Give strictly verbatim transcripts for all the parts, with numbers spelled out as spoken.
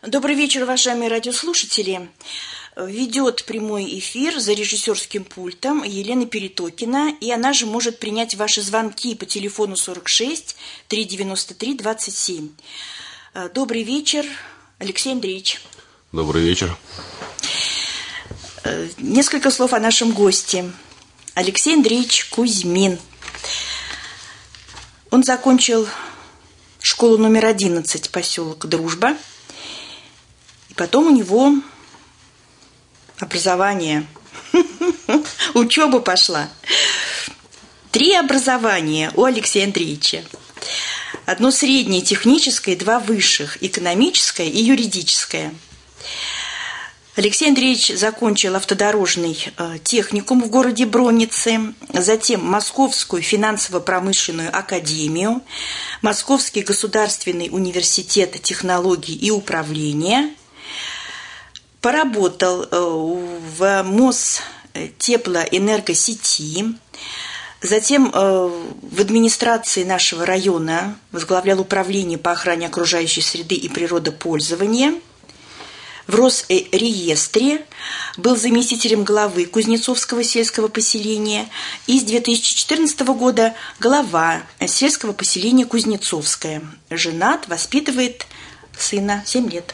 Добрый вечер, уважаемые радиослушатели. Ведет прямой эфир за режиссерским пультом Елена Перетокина, и она же может принять ваши звонки по телефону сорок шесть триста девяносто три двадцать семь. Добрый вечер, Алексей Андреевич. Добрый вечер. Несколько слов о нашем госте. Алексей Андреевич Кузьмин. Он закончил школу номер одиннадцать, поселок Дружба. И потом у него образование, учеба пошла. Три образования у Алексея Андреевича. Одно среднее, техническое, два высших, экономическое и юридическое. Алексей Андреевич закончил автодорожный техникум в городе Бронницы, затем Московскую финансово-промышленную академию, Московский государственный университет технологий и управления, поработал в Мостеплоэнергосети, затем в администрации нашего района возглавлял управление по охране окружающей среды и природопользования, в Росреестре был заместителем главы Кузнецовского сельского поселения и с две тысячи четырнадцатого года глава сельского поселения Кузнецовское. Женат, воспитывает сына, семь лет.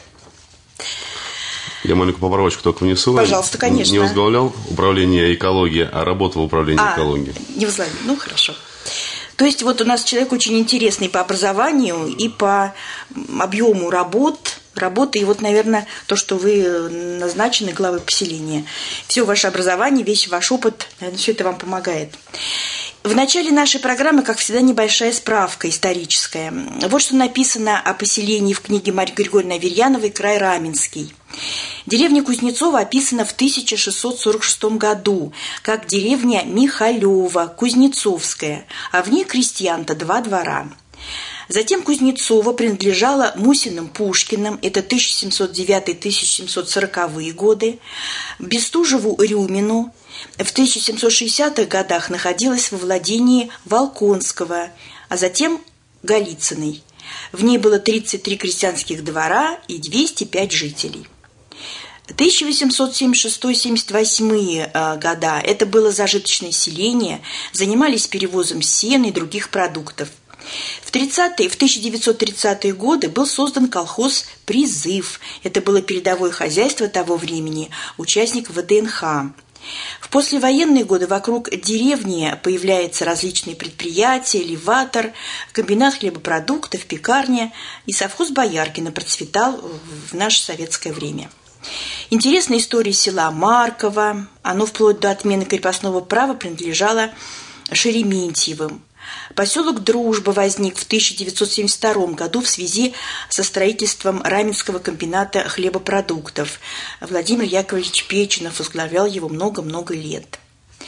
Я маленькую поправочку только внесу. Пожалуйста, конечно. Не возглавлял управление экологии, а работал в управлении а, экологии. Не возглавлял, ну хорошо. То есть вот у нас человек очень интересный по образованию и по объему работ, работы. И вот, наверное, то, что вы назначены главой поселения. Все ваше образование, весь ваш опыт, наверное, все это вам помогает. В начале нашей программы, как всегда, небольшая справка историческая. Вот что написано о поселении в книге Марьи Григорьевны Аверьяновой «Край Раменский». Деревня Кузнецова описана в тысяча шестьсот сорок шестом году как деревня Михалева, Кузнецовская, а в ней крестьян-то два двора. Затем Кузнецова принадлежала Мусиным Пушкиным, это тысяча семьсот девятый — тысяча семьсот сороковые годы, Бестужеву-Рюмину. В тысяча семьсот шестидесятых годах находилась во владении Волконского, а затем Голицыной. В ней было тридцать три крестьянских двора и двести пять жителей. тысяча восемьсот семьдесят шестой — семьдесят восьмые года это было зажиточное селение, занимались перевозом сена и других продуктов. В, тридцатые, в тысяча девятьсот тридцатые годы был создан колхоз «Призыв». Это было передовое хозяйство того времени, участник вэ дэ эн ха. В послевоенные годы вокруг деревни появляются различные предприятия, элеватор, комбинат хлебопродуктов, пекарня, и совхоз Бояркино процветал в наше советское время. Интересная история села Марково. Оно вплоть до отмены крепостного права принадлежало Шереметьевым. Поселок Дружба возник в тысяча девятьсот семьдесят втором году в связи со строительством Раменского комбината хлебопродуктов. Владимир Яковлевич Печенов возглавлял его много-много лет.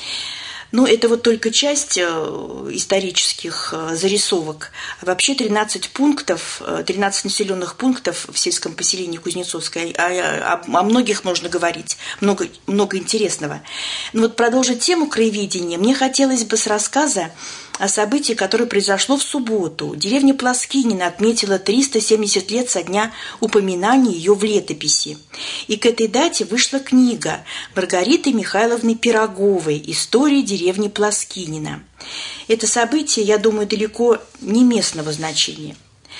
Ну, это вот только часть исторических зарисовок. Вообще тринадцать пунктов, тринадцать населенных пунктов в сельском поселении Кузнецовское. О, о, о многих можно говорить, много, много интересного. Но вот продолжить тему краеведения мне хотелось бы с рассказа о событии, которое произошло в субботу. Деревня Плоскинина отметила триста семьдесят лет со дня упоминания ее в летописи. И к этой дате вышла книга Маргариты Михайловны Пироговой «История деревни Плоскинина». Это событие, я думаю, далеко не местного значения.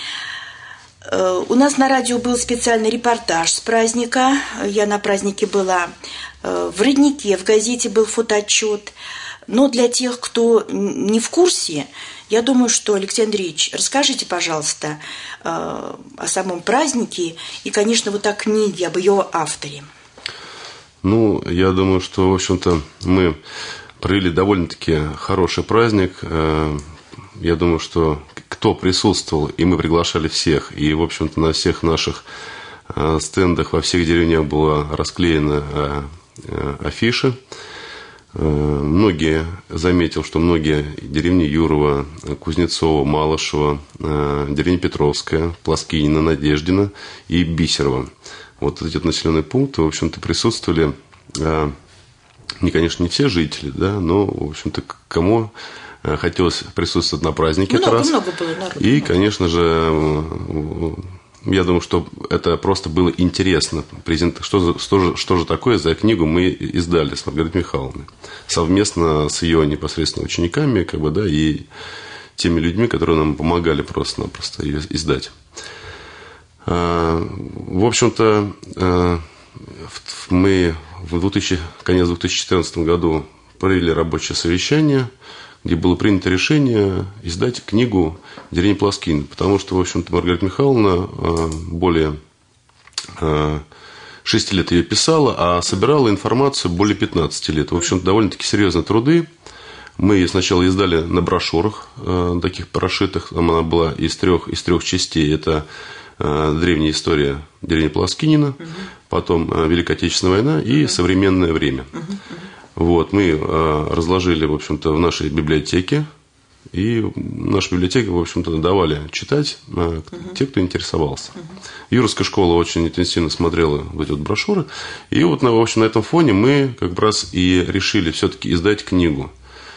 У нас на радио был специальный репортаж с праздника. Я на празднике была. В «Роднике» в газете был фотоотчет. Но для тех, кто не в курсе, я думаю, что, Алексей Андреевич, расскажите, пожалуйста, о самом празднике и, конечно, вот о книге, об ее авторе. Ну, я думаю, что, в общем-то, мы провели довольно-таки хороший праздник. Я думаю, что кто присутствовал, и мы приглашали всех, и, в общем-то, на всех наших стендах во всех деревнях была расклеена афиша. Многие, заметил, что многие деревни Юрова, Кузнецова, Малышева, деревня Петровская, Плоскинина, Надеждина и Бисерова. Вот эти населенные пункты, в общем-то, присутствовали, не, конечно, не все жители, да, но, в общем-то, кому хотелось присутствовать на празднике много, это раз. Много было народу. И, конечно же, я думаю, что это просто было интересно. Презент... Что, за... что, же... что же такое за книгу мы издали с Маргаритой Михайловной. Совместно с ее непосредственно учениками, как бы, да, и теми людьми, которые нам помогали просто-напросто ее издать. В общем-то, мы в двухтысячном, конец две тысячи четырнадцатом году провели рабочее совещание, где было принято решение издать книгу «Деревня Плоскинина», потому что, в общем-то, Маргарита Михайловна более шести лет ее писала, а собирала информацию более пятнадцати лет. В общем-то, довольно-таки серьезные труды. Мы ее сначала издали на брошюрах, таких прошитых. Она была из трех, из трех частей. Это древняя история деревни Плоскинина, угу. потом Великая Отечественная война и угу. современное время. Угу. Вот, мы разложили, в общем-то, в нашей библиотеке. И наша библиотека, в общем-то, давали читать угу. те, кто интересовался. Угу. Юрская школа очень интенсивно смотрела вот эти вот брошюры. И вот, в общем, на этом фоне мы как раз и решили все-таки издать книгу.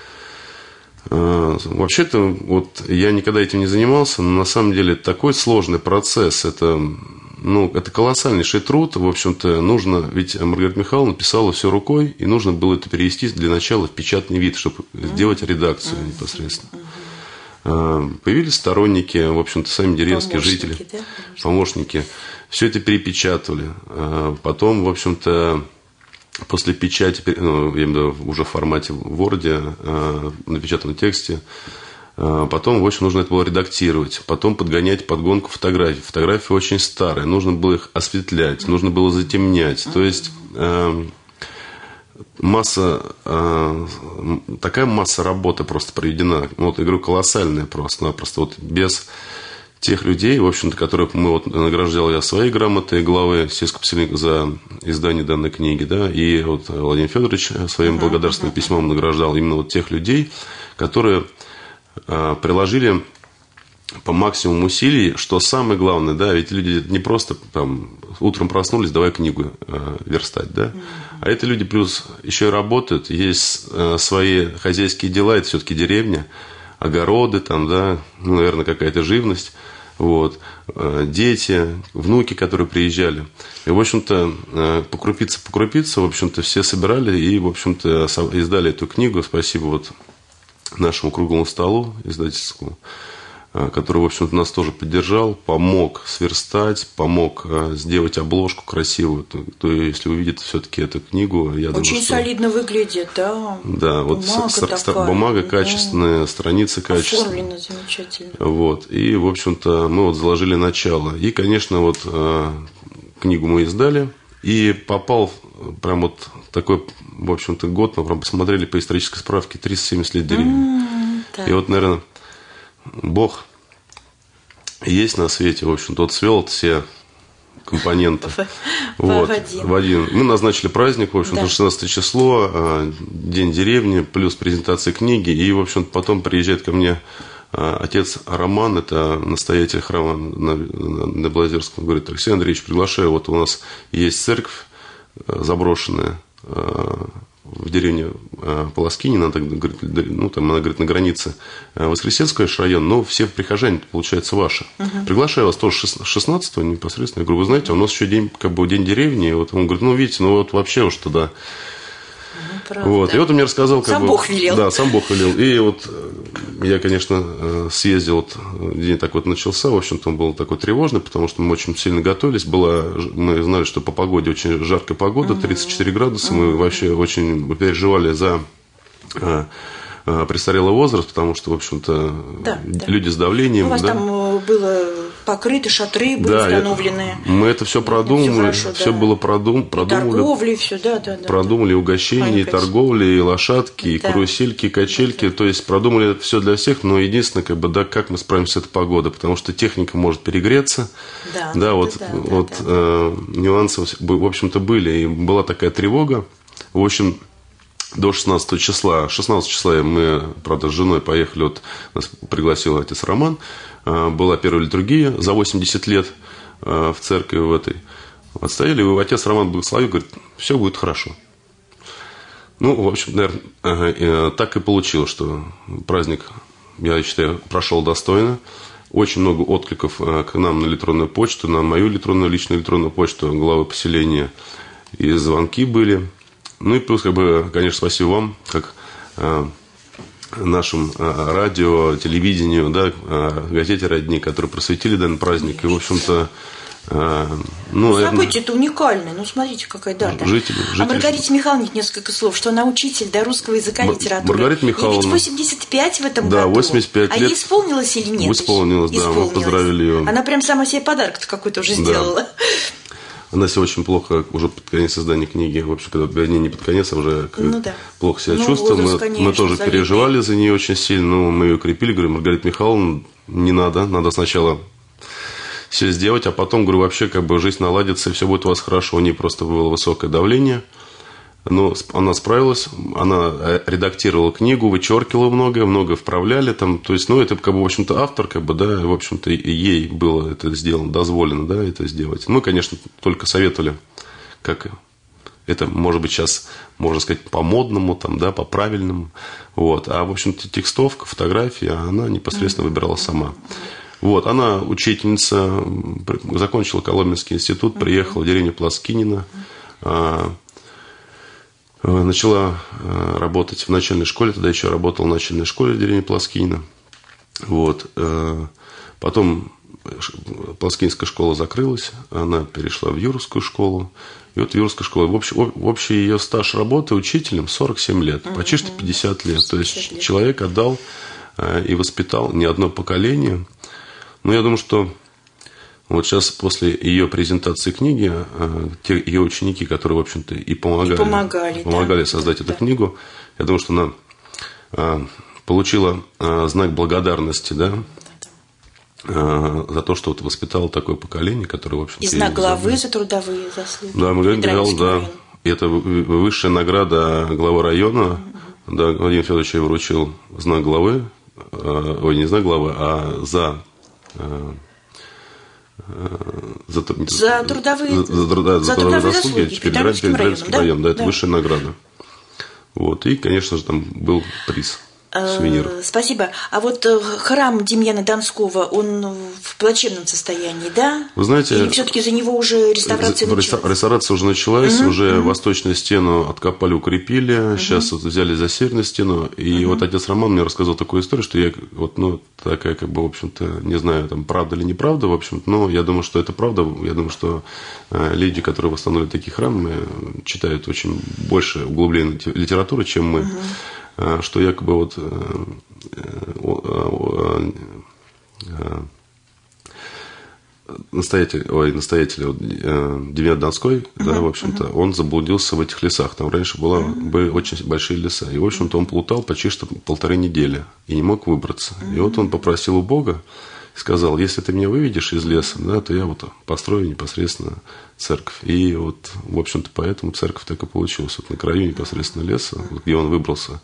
Вообще-то, вот я никогда этим не занимался, но на самом деле такой сложный процесс, это, ну, это колоссальнейший труд, в общем-то, нужно, ведь Маргарита Михайловна писала все рукой, и нужно было это перевести для начала в печатный вид, чтобы mm-hmm. сделать редакцию mm-hmm. непосредственно. Mm-hmm. Появились сторонники, в общем-то, сами деревенские помощники, жители, да? помощники, все это перепечатывали, потом, в общем-то, после печати, ну, я имею в виду уже в формате в Word, э, в напечатанном тексте, э, потом, в общем, нужно это было редактировать, потом подгонять подгонку фотографий. Фотографии очень старые, нужно было их осветлять, нужно было затемнять. То есть, э, масса, э, такая масса работы просто проведена, вот, я говорю, колоссальная просто-напросто, вот без тех людей, в общем-то, которых мы вот награждал я своей грамотой главы сельского поселения за издание данной книги, да, и вот Владимир Федорович своим uh-huh, благодарственным uh-huh. письмом награждал именно вот тех людей, которые а, приложили по максимуму усилий, что самое главное, да, ведь люди не просто там утром проснулись, давай книгу а, верстать, да, uh-huh. а это люди плюс еще и работают, есть а, свои хозяйские дела, это все-таки деревня, огороды, там, да, ну, наверное, какая-то живность. Вот, дети, внуки, которые приезжали. И, в общем-то, по крупице, по крупице, в общем-то, все собирали и, в общем-то, издали эту книгу. Спасибо вот нашему круглому столу издательскому, который, в общем-то, нас тоже поддержал, помог сверстать, помог сделать обложку красивую. То, то если увидит все-таки эту книгу, я думаю, очень что... солидно выглядит, да. Да, вот бумага, с, такая, бумага качественная, да. страницы качественные. Оформлено замечательно. Вот, и, в общем-то, мы вот заложили начало. И, конечно, вот книгу мы издали, и попал прям вот такой, в общем-то, год, мы прям посмотрели по исторической справке, триста семьдесят лет деревни. Mm, и вот, наверное, Бог есть на свете, в общем, тот свел все компоненты вот, в один. Мы назначили праздник, в общем-то, да. шестнадцатое число, день деревни, плюс презентация книги, и, в общем-то, потом приезжает ко мне отец Роман, это настоятель храма на, на Белозерском, говорит: Алексей Андреевич, приглашаю, вот у нас есть церковь заброшенная в деревне Плоскинина, она, говорит, ну, там, она говорит, на границе Воскресенского района, но все прихожане, получается, ваши. Uh-huh. Приглашаю вас тоже шестнадцатого непосредственно. Я говорю, вы знаете, у нас еще день, как бы, день деревни. И вот он говорит, ну, видите, ну, вот вообще уж туда. Ну, вот. И вот он мне рассказал, как сам бы, Бог велел. Да, сам Бог велел. И вот я, конечно, съездил, вот день так вот начался, в общем-то, он был такой тревожный, потому что мы очень сильно готовились. Была, мы знали, что по погоде очень жаркая погода, тридцать четыре градуса. Мы вообще очень переживали за престарелый возраст, потому что, в общем-то, да, люди да. с давлением. У вас да. там было покрыто, шатры были да, установлены. Это, мы это все продумали, все, хорошо, все да. было продум, продумали. И торговли, все, да, да, да. Продумали угощения, и торговли, и лошадки, и да. карусельки, и качельки. Да. То есть продумали это все для всех, но единственное, как бы, да, как мы справимся с этой погодой, потому что техника может перегреться. Да, да вот, да, вот да, да. Э, нюансы, в общем-то, были. И была такая тревога. В общем, до шестнадцатого числа. шестнадцатого числа мы, правда, с женой поехали, вот нас пригласил отец Роман. Была первая литургия за восемьдесят лет в церкви в этой. Отстояли, и отец Роман благословил, говорит, все будет хорошо. Ну, в общем, наверное, так и получилось, что праздник, я считаю, прошел достойно. очень много откликов к нам на электронную почту, на мою электронную, личную электронную почту главы поселения. И звонки были. Ну и плюс, как бы, конечно, спасибо вам, как нашим радио, телевидению, да, газете «Родник», которые просветили данный праздник. И, в общем-то, ну, событие это уникальное. Ну, смотрите, какая дата. Жители, жители. А Маргарите Михайловне несколько слов, что она учитель, да, русского языка и литературы. Маргарита Михайловна. Ей ведь восемьдесят пять в этом да, году. восемьдесят пять а лет. ей исполнилось или нет? Исполнилось, да, мы поздравили ее. Она прям сама себе подарок-то какой-то уже да. сделала. Она себя очень плохо, уже под конец издания книги, в общем, когда, вернее, не под конец, а уже ну, да. плохо себя ну, чувствовала. Мы, конечно, мы тоже солидный. переживали за нее очень сильно, но мы ее крепили, говорю, Маргарита Михайловна, не надо, надо сначала все сделать, а потом, говорю, вообще, как бы жизнь наладится, и все будет у вас хорошо. У нее просто было высокое давление, но она справилась, она редактировала книгу, вычеркивала многое, многое вправляли там, то есть, ну, это, как бы, в общем-то, автор, как бы, да, в общем-то, ей было это сделано, дозволено, да, это сделать. Мы, конечно, только советовали, как это, может быть, сейчас, можно сказать, по-модному, там, да, по-правильному, вот, а, в общем-то, текстовка, фотография, она непосредственно выбирала сама. Вот, она учительница, закончила Коломенский институт, приехала в деревню Плоскинино, начала работать в начальной школе, тогда еще работала в начальной школе в деревне Плоскинино. Вот. Потом Плоскинская школа закрылась, она перешла в Юрскую школу. И вот в Юрской школе в общий, в общий ее стаж работы учителем сорок семь лет, угу, почти пятьдесят лет. То есть лет. Человек отдал и воспитал не одно поколение. Но я думаю, что вот сейчас после ее презентации книги, те ее ученики, которые, в общем-то, и помогали, и помогали, помогали да, создать да, эту да. книгу, я думаю, что она получила знак благодарности, да, за то, что вот воспитала такое поколение, которое, в общем-то... И знак главы за трудовые заслуги. Да, Маргарита Михайловна, да. Это высшая награда главы района. Mm-hmm. Да, Владимир Федорович ей вручил знак главы, ой, не знак главы, а за... За, за трудовые, за, за, да, за за трудовые заслуги, заслуги Петроградский район, да? район, да, это да. высшая награда. Вот, и, конечно же, там был приз. Сувенир. Спасибо. А вот храм Демьяна Донского, он в плачевном состоянии, да? Вы знаете... Или все-таки за него уже реставрация началась? Реставрация уже началась, угу, уже угу. восточную стену откопали, укрепили, угу. сейчас вот взяли за северную стену, и угу. вот отец Роман мне рассказал такую историю, что я, вот, ну, такая, как бы, в общем-то, не знаю, там, правда или неправда, в общем-то, но я думаю, что это правда, я думаю, что люди, которые восстановили такие храмы, читают очень больше углубленной литературы, чем мы. Угу. Что якобы вот настоятель, ой, настоятель вот, Демьян Донской, uh-huh, да, в общем-то, uh-huh. он заблудился в этих лесах. Там раньше была, uh-huh. были очень большие леса. И, в общем-то, он плутал почти что полторы недели и не мог выбраться. Uh-huh. И вот он попросил у Бога, сказал, если ты меня выведешь из леса, да, то я вот построю непосредственно церковь. И вот, в общем-то, поэтому церковь так и получилась. Вот на краю непосредственно леса, вот, где он выбрался,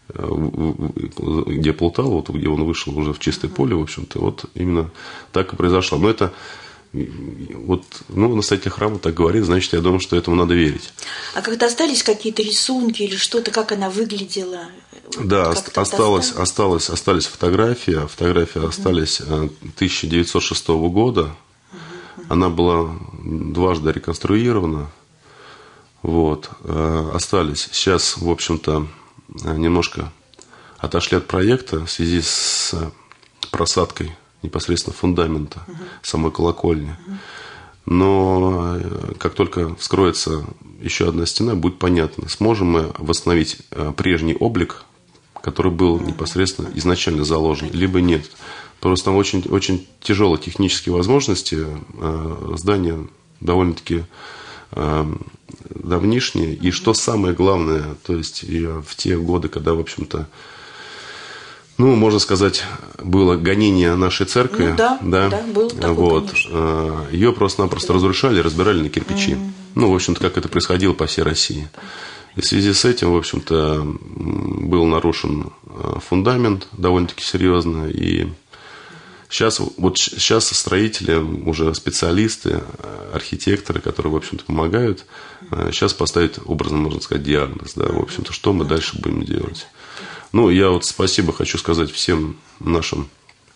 где плутал, вот где он вышел уже в чистое поле, в общем-то, вот именно так и произошло. Но это вот, ну, настоятель храма так говорит, значит, я думаю, что этому надо верить. А когда остались какие-то рисунки или что-то, как она выглядела? Да, осталось, осталось, остались фотографии. Фотографии uh-huh. остались тысяча девятьсот шестого года. Uh-huh. Она была дважды реконструирована. Вот. Остались. Сейчас, в общем-то, немножко отошли от проекта в связи с просадкой непосредственно фундамента uh-huh. самой колокольни. Uh-huh. Но как только вскроется еще одна стена, будет понятно, сможем мы восстановить прежний облик, который был непосредственно изначально заложен, либо нет. Просто там очень, очень тяжелые технические возможности. Здание довольно-таки давнишнее. И что самое главное, то есть в те годы, когда, в общем-то, ну, можно сказать, было гонение нашей церкви. Ну, да, да, да, было такое, вот. Ее просто-напросто разрушали, разбирали на кирпичи. Mm-hmm. Ну, в общем-то, как это происходило по всей России. И в связи с этим, в общем-то, был нарушен фундамент довольно-таки серьезно. И сейчас, вот сейчас строители, уже специалисты, архитекторы, которые, в общем-то, помогают, сейчас поставить, образно можно сказать, диагноз. Да, в общем-то, что мы дальше будем делать. Ну, я вот спасибо хочу сказать всем нашим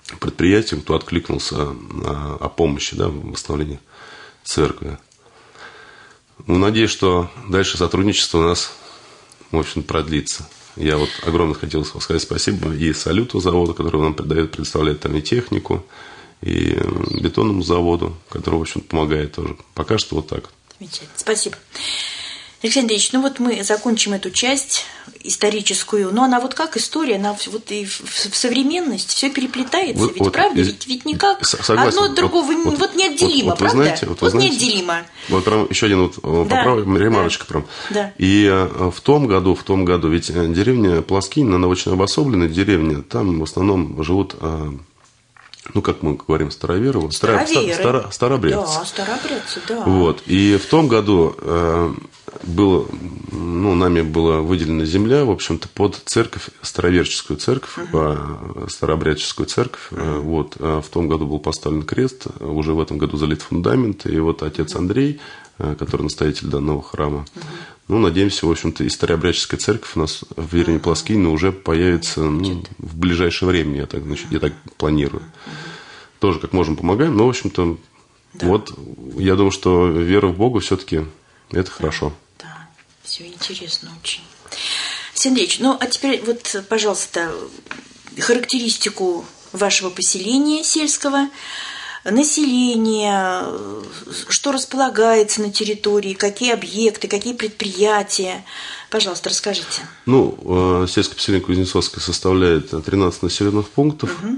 предприятиям, кто откликнулся о помощи, да, в восстановлении церкви. Ну, надеюсь, что дальше сотрудничество у нас, в общем, продлится. Я вот огромно хотел сказать спасибо и Салюту заводу, который нам предоставляет, предоставляет там и технику, и бетонному заводу, который, в общем, помогает тоже. Пока что вот так. Замечательно. Спасибо. Алексей Андреевич, ну вот мы закончим эту часть историческую, но она вот как история, она вот и в современность все переплетается, вот, ведь вот, правда? Ведь, ведь никак согласен. Одно от другого вот, вот неотделимо, вот, вот, правда? Вы знаете, вот, вот знаете, неотделимо. Вот прям еще один вот да, поправ... ремарочка да, прям. Да. И в том году, в том году, ведь деревня Плоскинь, она очень обособленная деревня, там в основном живут... Ну, как мы говорим, староверы, староверы. Старо, старообрядцы. Да, старообрядцы, да. Вот. И в том году э, было, ну, нами была выделена земля, в общем-то, под церковь, староверческую церковь, uh-huh. старообрядческую церковь. Uh-huh. Вот. В том году был поставлен крест, уже в этом году залит фундамент. И вот отец Андрей, который настоятель данного храма, uh-huh. ну, надеемся, в общем-то, и старообрядческая церковь у нас в деревне uh-huh. Плоскинь уже появится ну, в ближайшее время, я так, значит, я так планирую. Uh-huh. Тоже как можем помогаем, но, в общем-то, да. вот я думаю, что вера в Бога все-таки это да, хорошо. Да, все интересно очень. Алексей Андреевич, ну а теперь вот, пожалуйста, характеристику вашего поселения сельского, население, что располагается на территории, какие объекты, какие предприятия. Пожалуйста, расскажите. Ну, сельское поселение Кузнецовское составляет тринадцать населенных пунктов. Угу.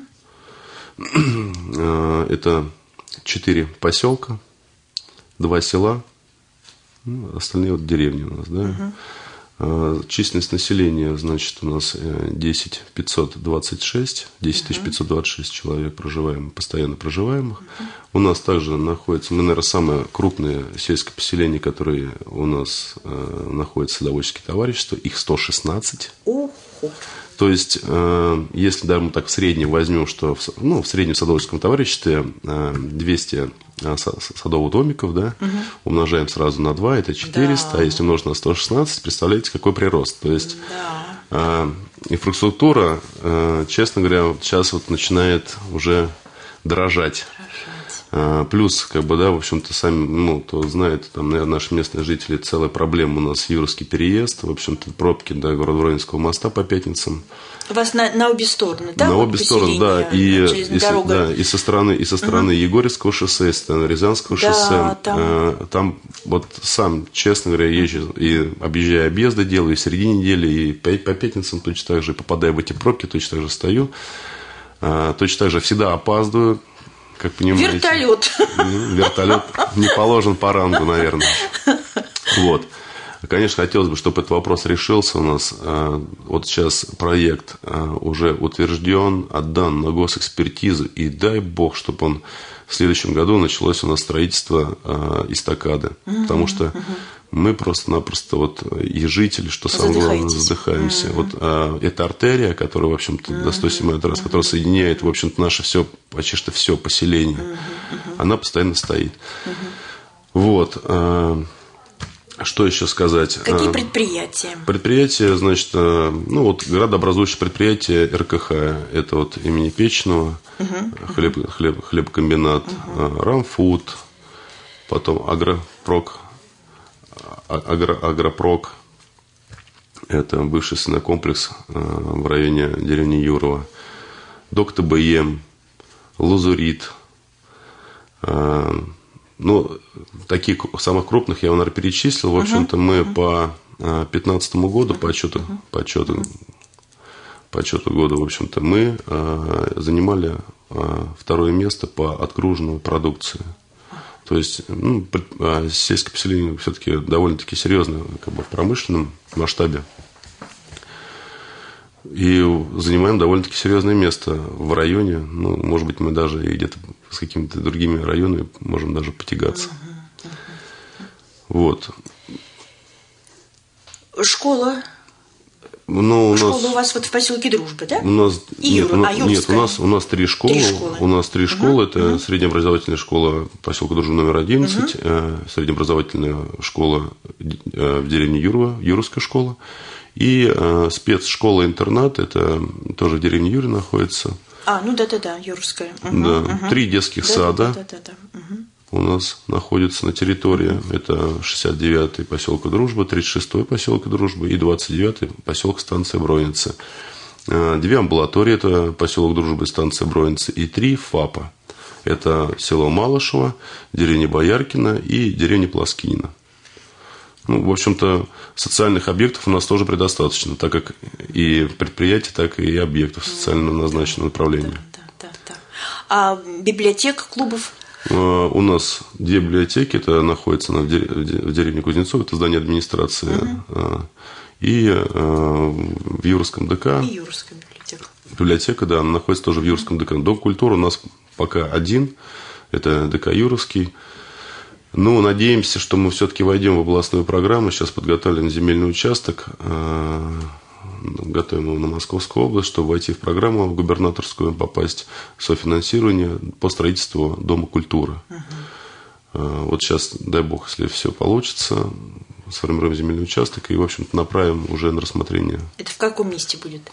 Это четыре поселка, два села, ну, остальные вот деревни у нас, да. Uh-huh. Численность населения, значит, у нас десять тысяч пятьсот двадцать шесть, десять тысяч пятьсот двадцать шесть uh-huh. человек проживаемых, постоянно проживаемых. Uh-huh. У нас также находится, мы, наверное, самое крупное сельское поселение, которое у нас э, находится, садоводческие товарищества, их сто шестнадцать. Uh-huh. То есть, если даже мы так в среднем возьмем, что в, ну, в среднем садоводческом товариществе двести садовых домиков, да, угу. умножаем сразу на два, это четыреста, да. А если умножить на сто шестнадцать, представляете, какой прирост. То есть, да. инфраструктура, честно говоря, сейчас вот начинает уже дорожать. Плюс, как бы, да, в общем-то, сами, ну, кто знает, там, наверное, наши местные жители, целая проблема у нас Юрский переезд, в общем-то, пробки до Городворинского моста по пятницам. У вас на, на обе стороны, да? На обе стороны, да, и, и, да, и со стороны, и со стороны угу. Егорьевского шоссе, и со стороны Рязанского да, шоссе. Там... там вот сам, честно говоря, езжу и объезжая объезды делаю, и в середине недели, и по пятницам точно так же, попадая в эти пробки, точно так же стою, точно так же всегда опаздываю. Как понимаете, вертолет. Вертолет не положен по рангу, наверное. Вот. Конечно, хотелось бы, чтобы этот вопрос решился у нас. Вот сейчас проект уже утвержден, отдан на госэкспертизу, и дай бог, чтобы он в следующем году началось у нас строительство эстакады. Uh-huh, потому что uh-huh. мы просто-напросто, вот, и жители, что самое главное, задыхаемся. Uh-huh. Вот а, эта артерия, которая, в общем-то, uh-huh. до сто седьмой трасс, uh-huh. которая соединяет, в общем-то, наше все, почти что все поселение, uh-huh. Uh-huh. она постоянно стоит. Uh-huh. Вот. А, что еще сказать? Какие предприятия? Предприятия, значит, ну вот градообразующее предприятие эр ка ха, это вот имени Печного, uh-huh. хлеб, хлеб, хлебокомбинат, uh-huh. Рамфуд, потом Агропрок, Агро, Агропрок, это бывший свинокомплекс в районе деревни Юрова, Док тэ бэ эм, Лазурит. Ну, таких самых крупных я, наверное, перечислил. В общем-то, uh-huh. мы uh-huh. по две тысячи пятнадцатому году, uh-huh. по отчету, uh-huh. по отчету, uh-huh. по отчету года, в общем-то, мы э, занимали э, второе место по отгруженной продукции. То есть, ну, сельское поселение все-таки довольно-таки серьезно, как бы, в промышленном масштабе. И занимаем довольно-таки серьезное место в районе. Ну, может быть, мы даже и где-то с какими-то другими районами можем даже потягаться. Uh-huh. Uh-huh. Вот. Школа? Ну, у Школа нас, у вас вот в поселке Дружба, да? У нас, и нет, Юр, у, а нет, у нас, у нас три школы. Три школы. У нас три школы. Uh-huh. Это uh-huh. среднеобразовательная школа поселка Дружба номер одиннадцать, uh-huh. среднеобразовательная школа в деревне Юрова, Юровская школа. И э, спецшкола-интернат, это тоже в деревне Юре находится, А, ну да-да-да, Юрская. Угу, да. Угу. Три детских да, сада да, да, да, да. Угу. у нас находятся на территории. Угу. Это шестьдесят девятый поселок Дружба, тридцать шестой поселок Дружбы и двадцать девятый поселок станция Броница. Две амбулатории, это поселок Дружбы и станция Броница, и три ФАПа. Это село Малышево, деревня Бояркина и деревня Плоскинина. Ну, в общем-то, социальных объектов у нас тоже предостаточно, так как и предприятий, так и объектов социально назначенного направления. Да, да, да, да. А библиотека, клубов? У нас две библиотеки, это находится в деревне Кузнецов, это здание администрации, угу. и в Юрском ДК. И Юрская библиотека. Библиотека, да, она находится тоже в Юрском ДК. Дом культуры у нас пока один, это ДК Юровский. Ну, надеемся, что мы все-таки войдем в областную программу. Сейчас подготовлен земельный участок, готовим его на Московскую область, чтобы войти в программу в губернаторскую, попасть в софинансирование по строительству Дома культуры. Uh-huh. Вот сейчас, дай бог, если все получится, сформируем земельный участок и, в общем-то, направим уже на рассмотрение. Это в каком месте будет?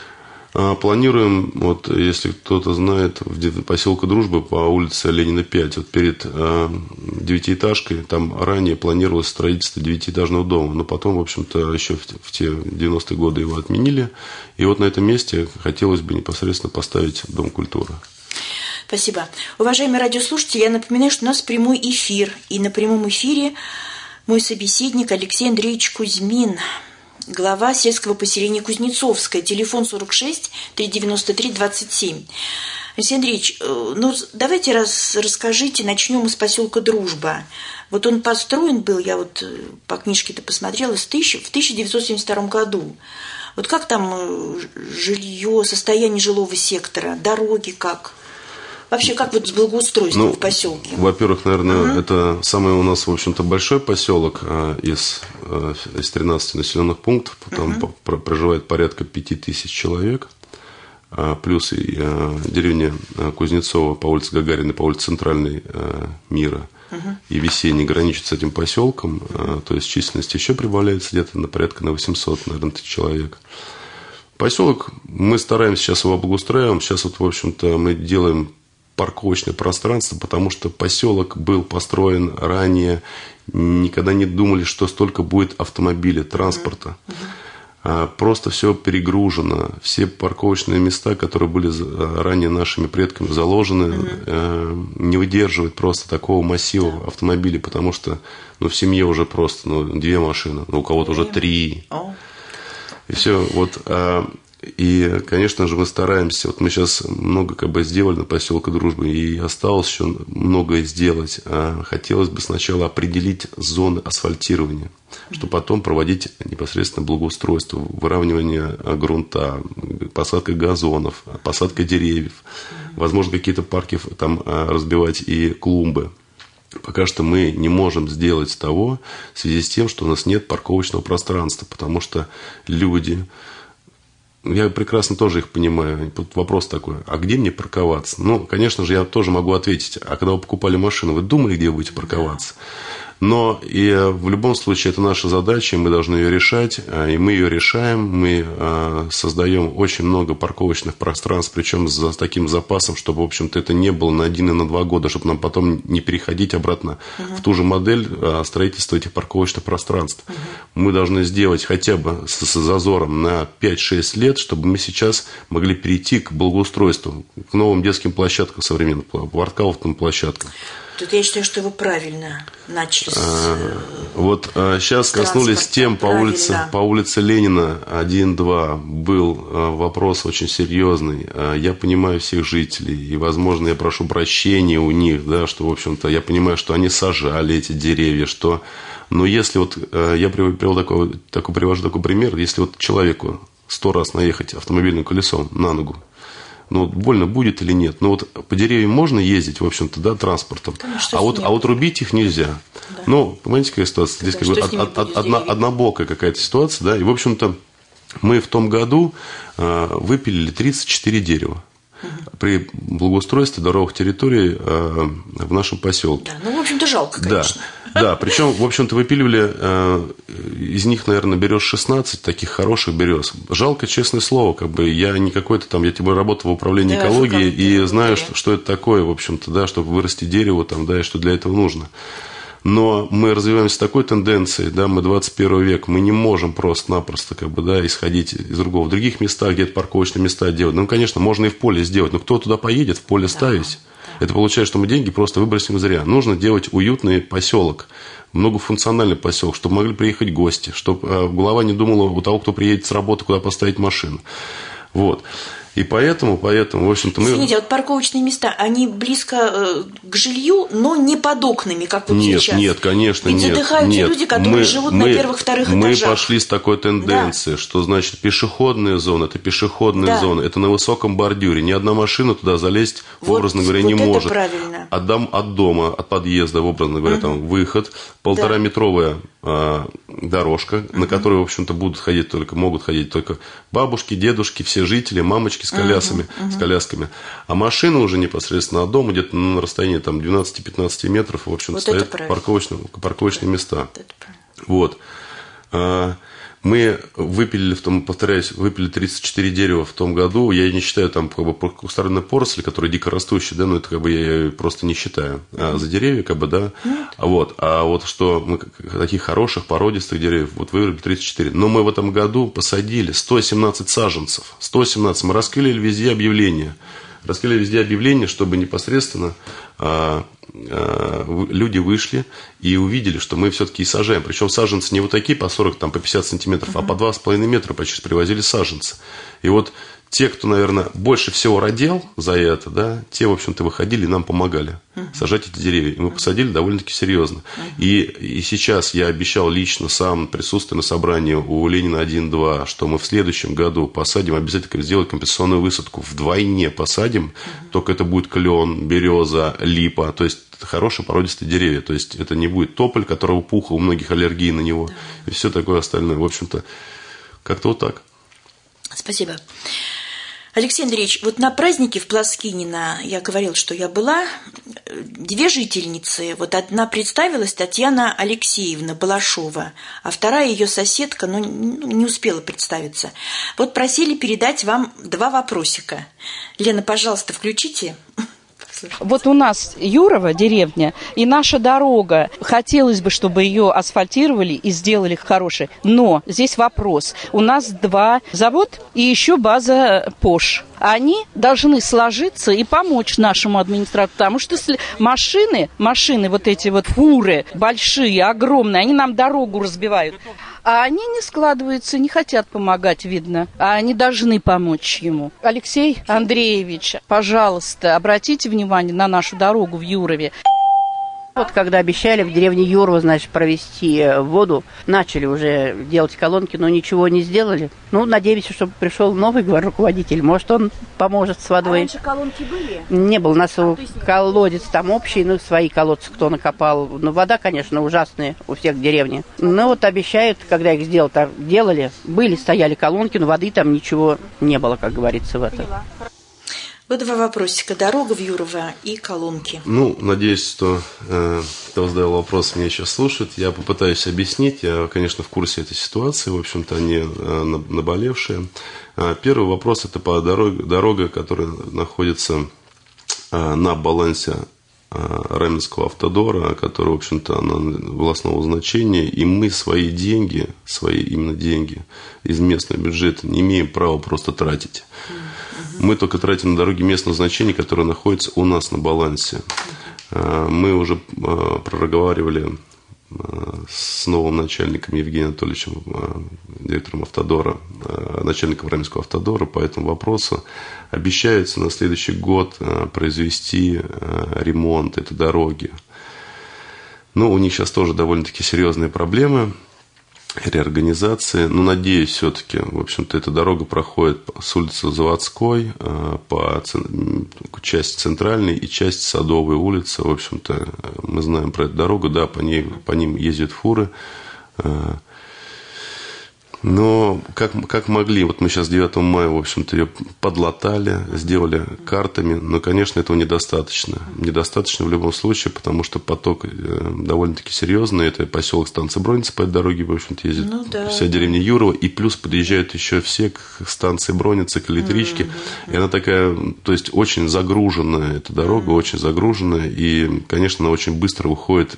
Планируем, вот, если кто-то знает, в поселке Дружбы по улице Ленина пять, вот перед э, девятиэтажкой, там ранее планировалось строительство девятиэтажного дома, но потом, в общем-то, еще в, в те девяностые годы его отменили. И вот на этом месте хотелось бы непосредственно поставить Дом культуры. Спасибо. Уважаемые радиослушатели, я напоминаю, что у нас прямой эфир. И на прямом эфире мой собеседник Алексей Андреевич Кузьмин, глава сельского поселения Кузнецовское, телефон сорок шесть триста девяносто три двадцать семь. Алексей Андреевич, ну давайте раз, расскажите, начнем с поселка Дружба. Вот он построен был, я вот по книжке-то посмотрела, в тысяча девятьсот семьдесят втором году. Вот как там жилье, состояние жилого сектора, дороги как? Вообще, как вот с благоустройством ну, в поселке? Во-первых, наверное, угу. это самый у нас, в общем-то, большой поселок а, из, а, из тринадцати населенных пунктов. Там угу. по- проживает порядка пяти тысяч человек. А, плюс и а, деревня Кузнецова по улице Гагарина, по улице Центральной а, Мира угу. и Весенний граничит с этим поселком. А, то есть численность еще прибавляется где-то на порядка на восемьсот, наверное, тысяч человек. Поселок мы стараемся сейчас его облагоустраиваем. Сейчас вот, в общем-то, мы делаем парковочное пространство, потому что поселок был построен ранее, никогда не думали, что столько будет автомобилей, транспорта. Uh-huh. Просто все перегружено. Все парковочные места, которые были ранее нашими предками заложены, uh-huh. не выдерживают просто такого массива uh-huh. автомобилей, потому что ну, в семье уже просто ну, две машины, ну, у кого-то uh-huh. уже три. Uh-huh. И все, вот... И, конечно же, мы стараемся. Вот мы сейчас много как бы сделали на поселке Дружбы, и осталось еще многое сделать. Хотелось бы сначала определить зоны асфальтирования, чтобы потом проводить непосредственно благоустройство, выравнивание грунта, посадка газонов, посадка деревьев, возможно, какие-то парки там разбивать и клумбы. Пока что мы не можем сделать того в связи с тем, что у нас нет парковочного пространства, потому что люди... Я прекрасно тоже их понимаю. Тут вопрос такой, а где мне парковаться? Ну, конечно же, я тоже могу ответить, а когда вы покупали машину, вы думали, где вы будете парковаться? Но и в любом случае это наша задача, мы должны ее решать, и мы ее решаем. Мы создаем очень много парковочных пространств, причем с таким запасом, чтобы, в общем-то, это не было на один и на два года, чтобы нам потом не переходить обратно uh-huh. в ту же модель строительства этих парковочных пространств. Uh-huh. Мы должны сделать хотя бы с, с зазором на пять-шесть лет, чтобы мы сейчас могли перейти к благоустройству, к новым детским площадкам современным, воркаутным площадкам. Тут я считаю, что вы правильно начали. С... А, вот а, сейчас коснулись тем по улице, по улице Ленина один-два. Был а, вопрос очень серьезный. А, я понимаю всех жителей. И, возможно, я прошу прощения у них, да, что, в общем-то, я понимаю, что они сажали эти деревья, что... Но если вот... А, я привел такой, такой, привожу такой пример. Если вот человеку сто раз наехать автомобильным колесом на ногу, ну, больно будет или нет. Но вот по деревьям можно ездить, в общем-то, да, транспортом. Конечно, а, вот, а вот рубить их нельзя. Да. Ну, понимаете, какая ситуация? Здесь как бы од, од, одна, однобокая какая-то ситуация, да. И, в общем-то, мы в том году э, выпилили тридцать четыре дерева. Угу. При благоустройстве дорожных территорий э, в нашем поселке. Да, ну, в общем-то, жалко, конечно. Да. Да, причем, в общем-то, выпиливали, э, из них, наверное, берез шестнадцать, таких хороших берез. Жалко, честное слово, как бы я не какой-то там, я тем более работал в управлении да, экологии и знаю, что, что это такое, в общем-то, да, чтобы вырасти дерево там, да, и что для этого нужно. Но мы развиваемся такой тенденцией, да, мы двадцать первый век, мы не можем просто-напросто, как бы, да, исходить из другого. В других местах, где-то парковочные места делать. Ну, конечно, можно и в поле сделать, но кто туда поедет, в поле да, ставить? Да. Это получается, что мы деньги просто выбросим зря. Нужно делать уютный поселок, многофункциональный поселок, чтобы могли приехать гости, чтобы голова не думала у того, кто приедет с работы, куда поставить машину. Вот. И поэтому, поэтому, в общем-то, мы... Извините, а вот парковочные места, они близко э, к жилью, но не под окнами, как вот нет, сейчас. Нет, конечно, Ведь нет. задыхаются нет. люди, которые мы, живут мы, на первых-вторых мы этажах. Мы пошли с такой тенденцией, да. что, значит, пешеходная зона, это пешеходная да. зона, это на высоком бордюре. Ни одна машина туда залезть, вот, образно говоря, вот не это может. Правильно. От, дом, от дома, от подъезда, образно говоря, угу. там выход, полтораметровая да. дорожка, угу. на которой, в общем-то, будут ходить только, могут ходить только бабушки, дедушки, все жители, мамочки с колясами. Угу. С колясками. А машина уже непосредственно от дома, где-то на расстоянии там, двенадцать-пятнадцать метров, в общем, вот стоят парковочные, парковочные места. Вот. Мы выпилили, в том, повторяюсь, выпилили тридцать четыре дерева в том году. Я не считаю там как бы кустарные поросли, которые дикорастущие, да, но это как бы я просто не считаю. А за деревья, как бы, да. Вот. А вот что мы таких хороших породистых деревьев вот вырубили тридцать четыре. Но мы в этом году посадили сто семнадцать саженцев. сто семнадцать. Мы расклеили везде объявления. Раскрыли везде объявления, чтобы непосредственно а, а, люди вышли и увидели, что мы все-таки и сажаем. Причем саженцы не вот такие по сорок, там, по пятьдесят сантиметров, uh-huh. а по два с половиной метра почти привозили саженцы. И вот те, кто, наверное, больше всего родил за это, да, те, в общем-то, выходили и нам помогали uh-huh. сажать эти деревья. И мы посадили довольно-таки серьезно. Uh-huh. И, и сейчас я обещал лично сам, присутствуя на собрании у Ленина один-два, что мы в следующем году посадим, обязательно сделать компенсационную высадку. Вдвойне посадим, uh-huh. только это будет клен, береза, липа, то есть хорошие породистые деревья. То есть это не будет тополь, которого пуха, у многих аллергии на него, uh-huh. и все такое остальное. В общем-то, как-то вот так. Спасибо. Алексей Андреевич, вот на празднике в Плоскинино, я говорила, что я была, две жительницы. Вот одна представилась, Татьяна Алексеевна Балашова, а вторая ее соседка, ну, не успела представиться. Вот просили передать вам два вопросика. Лена, пожалуйста, включите. Вот у нас Юрова деревня, и наша дорога, хотелось бы, чтобы ее асфальтировали и сделали хорошей, но здесь вопрос. У нас два завод и еще база Пош. Они должны сложиться и помочь нашему администратору, потому что машины, машины, вот эти вот фуры большие, огромные, они нам дорогу разбивают. А они не складываются, не хотят помогать, видно. А они должны помочь ему. Алексей Андреевич, пожалуйста, обратите внимание на нашу дорогу в Юрове. Вот когда обещали в деревне Юрова, значит, провести воду, начали уже делать колонки, но ничего не сделали. Ну, надеемся, чтобы пришел новый руководитель, может, он поможет с водой. А раньше колонки были? Не было, у нас а, колодец там общий, ну, свои колодцы кто накопал. Ну, вода, конечно, ужасная у всех в деревне. Ну, вот обещают, когда их сделали, делали, были, стояли колонки, но воды там ничего не было, как говорится, в этом. Вот два вопросика. Дорога в Юрово и колонки. Ну, надеюсь, что э, кто задал вопрос, меня сейчас слушает. Я попытаюсь объяснить. Я, конечно, в курсе этой ситуации. В общем-то, они э, наболевшие. Первый вопрос – это по дороге, дорога, которая находится э, на балансе э, Раменского автодора, которая, в общем-то, она областного значения. И мы свои деньги, свои именно деньги из местного бюджета не имеем права просто тратить. Мы только тратим на дороги местного значения, которые находятся у нас на балансе. Мы уже проговаривали с новым начальником Евгением Анатольевичем, директором автодора, начальником Раменского автодора по этому вопросу. Обещаются на следующий год произвести ремонт этой дороги. Но у них сейчас тоже довольно-таки серьезные проблемы. Реорганизации. Но, надеюсь, все-таки, в общем-то, эта дорога проходит с улицы Заводской, по часть Центральной и часть Садовой улицы. В общем-то, мы знаем про эту дорогу, да, по ней, по ним ездят фуры. Но как, как могли, вот мы сейчас девятого мая, в общем-то, ее подлатали, сделали картами, но, конечно, этого недостаточно. Недостаточно в любом случае, потому что поток довольно-таки серьезный. Это поселок станции Броницы по этой дороге, в общем-то, ездит ну, да, вся да. деревня Юрова, и плюс подъезжают еще все к станции Броницы, к электричке. Mm-hmm. И она такая, то есть, очень загруженная, эта дорога, mm-hmm. очень загруженная, и, конечно, она очень быстро уходит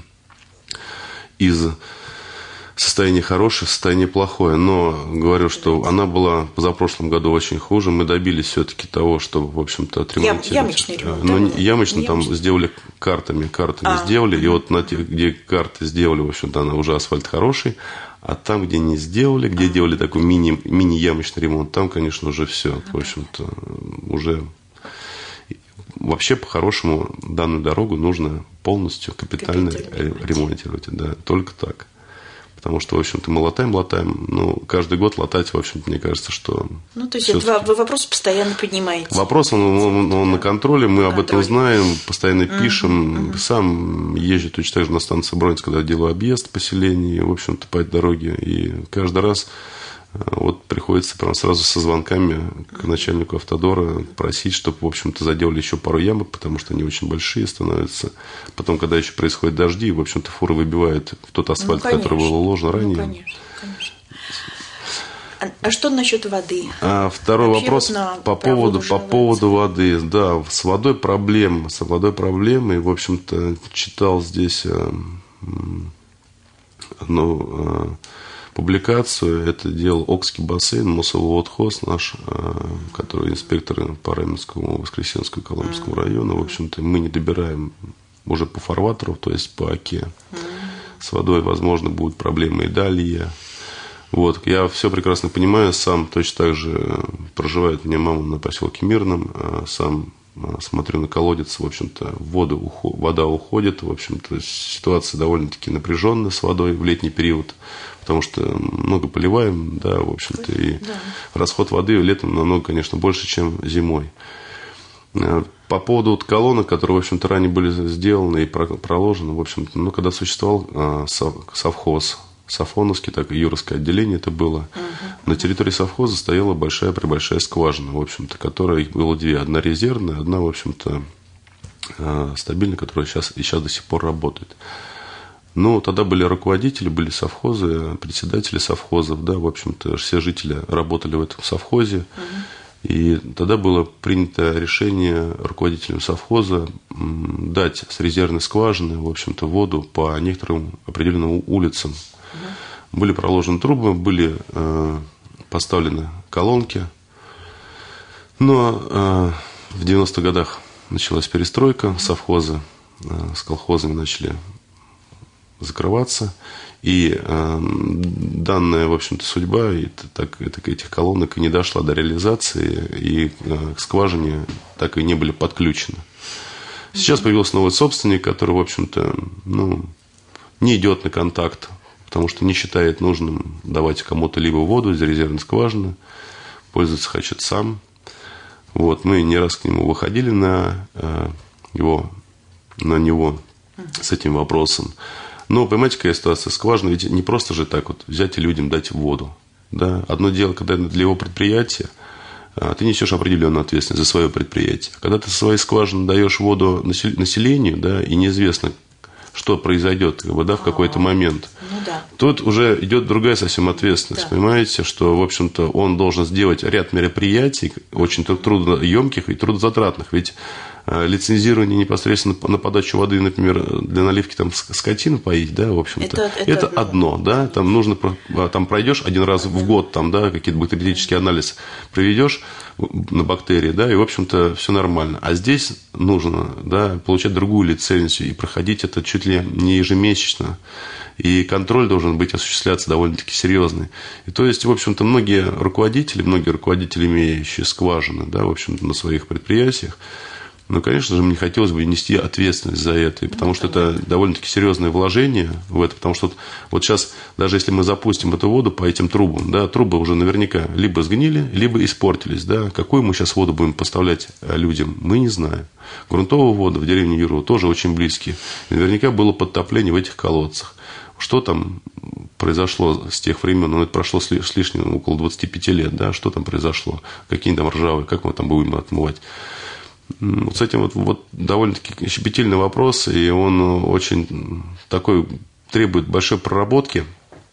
из... Состояние хорошее, состояние плохое. Но говорю, что она была позапрошлом году очень хуже. Мы добились все-таки того, чтобы, в общем-то, отремонтировать. Ямочный ремонт. Ну, да, ямочный там ямочный. сделали картами. Картами а, сделали. И вот на тех, где карты сделали, в общем-то, она уже асфальт хороший. А там, где не сделали, где а. делали такой мини, мини-ямочный ремонт, там, конечно, уже все. В общем-то, уже... Вообще, по-хорошему, данную дорогу нужно полностью капитально ремонтировать. Да, только так. Потому что, в общем-то, мы латаем, латаем. Но каждый год латать, в общем-то, мне кажется, что... Ну, то есть, это вы вопрос постоянно поднимаете. Вопрос, он, он, он на контроле, мы об этом знаем, постоянно пишем. Uh-huh, uh-huh. Сам езжу точно так же на станции Броницы, когда делаю объезд поселений, в общем-то, по этой дороге. И каждый раз вот приходится прям сразу со звонками к начальнику автодора просить, чтобы, в общем-то, заделали еще пару ямок, потому что они очень большие становятся. Потом, когда еще происходят дожди, в общем-то, фуры выбивают в тот асфальт, ну, который был уложен ранее. Ну, конечно, конечно. А, а что насчет воды? А второй Вообще вопрос вот по, поводу, по поводу воды. Да, с водой проблемы. С водой проблемы. И, в общем-то, читал здесь одну... публикацию. Это делал Окский бассейн, Мосоводхоз наш, который инспектор по Раменскому, Воскресенскому и Коломенскому району. В общем-то, мы не добираем уже по фарватеру, то есть по оке. С водой, возможно, будут проблемы и далее. Вот. Я все прекрасно понимаю. Сам точно так же проживает у меня мама на поселке Мирном. Сам смотрю на колодец, в общем-то, воду, вода уходит. В общем-то, ситуация довольно-таки напряженная с водой в летний период, потому что много поливаем, да, в общем-то, и да. расход воды летом намного, конечно, больше, чем зимой. По поводу вот колонок, которые, в общем-то, ранее были сделаны и проложены, в общем-то, ну, когда существовал совхоз, Сафоновский, так и Юровское отделение это было. Uh-huh. На территории совхоза стояла большая-пребольшая скважина, в общем-то, которая было две. Одна резервная, одна, в общем-то, стабильная, которая сейчас, и сейчас до сих пор работает. Но тогда были руководители, были совхозы, председатели совхозов, да, в общем-то, все жители работали в этом совхозе. Uh-huh. И тогда было принято решение руководителям совхоза дать с резервной скважины, в общем-то, воду по некоторым определенным улицам. Были проложены трубы, были э, поставлены колонки. Но э, в девяностых годах началась перестройка, совхозы э, с колхозами начали закрываться. И э, данная, в общем-то, судьба и, так, и, так, этих колонок и не дошла до реализации, и э, к скважине так и не были подключены. Сейчас появился новый собственник, который, в общем-то, ну, не идет на контакт, потому что не считает нужным давать кому-то либо воду из резервной скважины, пользоваться хочет сам. Вот, мы не раз к нему выходили на, э, его, на него с этим вопросом. Но, понимаете, какая ситуация? Скважина ведь не просто же так вот взять и людям дать воду. Да? Одно дело, когда для его предприятия ты несешь определенную ответственность за свое предприятие. Когда ты со своей скважины даешь воду населению, да, и неизвестно, что произойдет, как бы, да, в какой-то момент, ну, да. Тут уже идет другая совсем ответственность, да. Понимаете, что, в общем-то, он должен сделать ряд мероприятий, очень трудоемких и трудозатратных, ведь лицензирование непосредственно на подачу воды, например, для наливки там скотину поить, да, в общем-то, это, это, это одно, да, там нужно, там пройдешь один раз в год, там, да, какие-то бактериологический анализ проведешь на бактерии, да, и, в общем-то, все нормально. А здесь нужно, да, получать другую лицензию и проходить это чуть ли не ежемесячно. И контроль должен быть осуществляться довольно-таки серьезный. И то есть, в общем-то, многие руководители, многие руководители, имеющие скважины, да, в общем-то, на своих предприятиях, ну, конечно же, мне хотелось бы нести ответственность за это, потому ну, что понятно. Это довольно-таки серьезное вложение в это, потому что вот сейчас, даже если мы запустим эту воду по этим трубам, да, трубы уже наверняка либо сгнили, либо испортились, да, какую мы сейчас воду будем поставлять людям, мы не знаем. Грунтовая вода в деревне Юрова тоже очень близкие, наверняка было подтопление в этих колодцах. Что там произошло с тех времен, ну, это прошло с лишним около двадцати пяти лет, да, что там произошло, какие там ржавые, как мы там будем отмывать. Вот с этим вот, вот довольно-таки щепетильный вопрос, и он очень такой, требует большой проработки.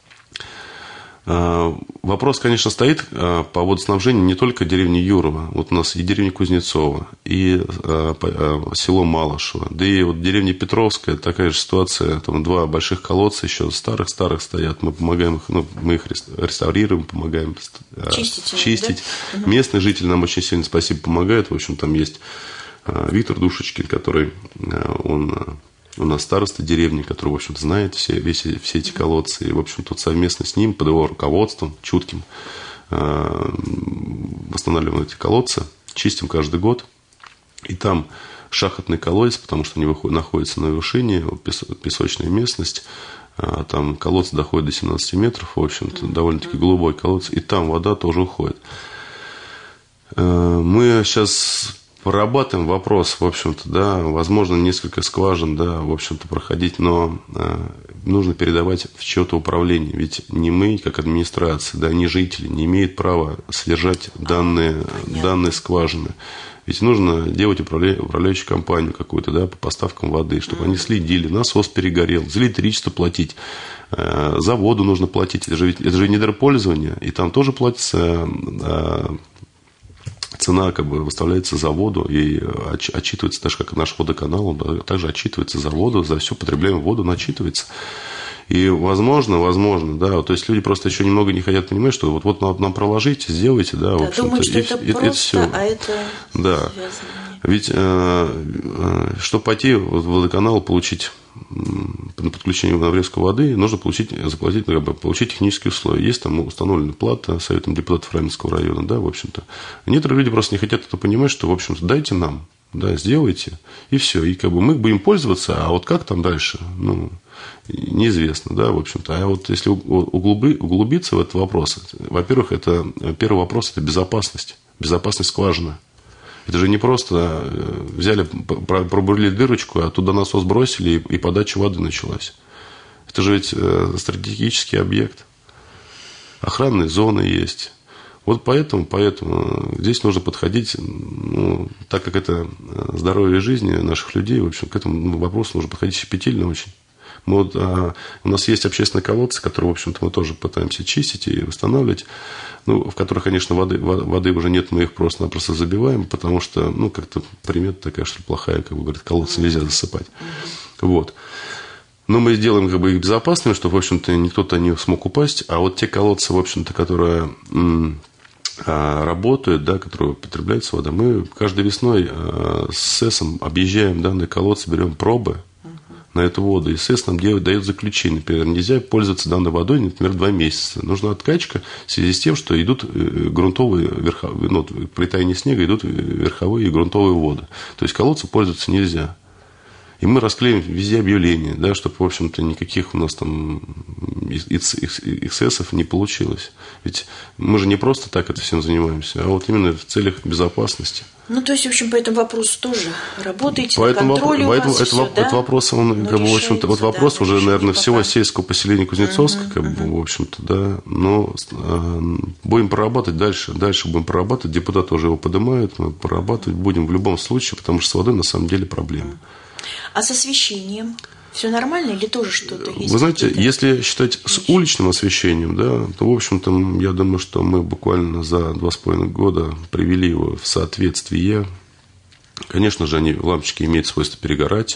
Вопрос, конечно, стоит по водоснабжению не только деревни Юрова. Вот у нас и деревня Кузнецова, и село Малышево. Да и вот деревня Петровская, такая же ситуация. Там два больших колодца еще старых-старых стоят. Мы помогаем их, ну, мы их реставрируем, помогаем чистить. чистить. Да? Местные жители нам очень сильно спасибо помогают. В общем, там есть Виктор Душечкин, который он... У нас староста деревни, который, в общем-то, знает все, весь, все эти колодцы. И, в общем, тут совместно с ним, под его руководством, чутким, восстанавливаем эти колодцы, чистим каждый год. И там шахотный колодец, потому что они находятся на вершине, песочная местность. Там колодцы доходят до семнадцати метров, в общем-то, довольно-таки глубокий колодец. И там вода тоже уходит. Мы сейчас... прорабатываем вопрос, в общем-то, да, возможно, несколько скважин, да, в общем-то, проходить, но э, нужно передавать в чьё-то управление, ведь не мы, как администрация, да, не жители, не имеют права содержать данные, а, данные скважины. Ведь нужно делать управля... управляющую компанию какую-то, да, по поставкам воды, чтобы mm-hmm. они следили, насос перегорел, за электричество платить, э, за воду нужно платить, это же, это же недропользование, и там тоже платится... Э, цена как бы выставляется за воду и отчитывается, даже как наш водоканал, он также отчитывается за воду, за всю потребляемую воду, он отчитывается. И возможно, возможно, да, то есть люди просто еще немного не хотят понимать, что вот, вот нам проложите, сделайте, да, да, в общем-то, думают, что и, это и, просто, это все. А это да. связано. Ведь, э, э, чтобы пойти в водоканал, получить на подключение Новревской воды, нужно получить, заплатить, получить технические условия. Есть там установлена плата Советом депутатов Раменского района, да, в общем-то. Некоторые люди просто не хотят это понимать, что, в общем-то, дайте нам, да, сделайте, и все. И как бы мы будем пользоваться, а вот как там дальше, ну, неизвестно, да, в общем-то. А вот если углуби, углубиться в этот вопрос, во-первых, это, первый вопрос – это безопасность, безопасность скважины. Это же не просто взяли, пробурили дырочку, а туда насос бросили, и подача воды началась. Это же ведь стратегический объект. Охранные зоны есть. Вот поэтому, поэтому здесь нужно подходить, ну, так как это здоровье жизни наших людей, в общем, к этому вопросу нужно подходить щепетильно очень. Мы вот, а, у нас есть общественные колодцы, которые, в общем-то, мы тоже пытаемся чистить и восстанавливать, ну, в которых, конечно, воды, воды уже нет, мы их просто-напросто забиваем, потому что, ну, как-то примета такая, что ли, плохая, как бы говорят, колодцы нельзя засыпать. Вот. Но мы сделаем как бы их безопасными, чтобы, в общем-то, никто-то не смог упасть, а вот те колодцы, в общем-то, которые м- а, работают, да, которые потребляются вода, мы каждой весной а, с СЭСом объезжаем данные колодцы, берем пробы на эту воду. И СЭС нам делает, дает заключение. Например, нельзя пользоваться данной водой, например, два месяца. Нужна откачка в связи с тем, что идут грунтовые, верховые, ну, при таянии снега идут верховые и грунтовые воды. То есть колодцем пользоваться нельзя. И мы расклеим везде объявления, да, чтобы, в общем-то, никаких у нас там эксцессов не получилось. Ведь мы же не просто так это всем занимаемся, а вот именно в целях безопасности. Ну, то есть, в общем, по этому вопросу тоже работаете, поэтому, на контроле поэтому у вас это, все, это, да? это вопрос, он, как бы, в общем-то, вот вопрос да, уже, наверное, всего пока. сельского поселения Кузнецовска, uh-huh, как бы, uh-huh. в общем-то, да. Но э, будем прорабатывать дальше, дальше будем прорабатывать, депутаты уже его поднимают, мы прорабатывать будем в любом случае, потому что с водой на самом деле проблема. А с освещением? Все нормально или тоже что-то есть? Вы знаете, какие-то? если считать с уличным освещением, да, то, в общем-то, я думаю, что мы буквально за два с половиной года привели его в соответствие. Конечно же, они, лампочки имеют свойство перегорать,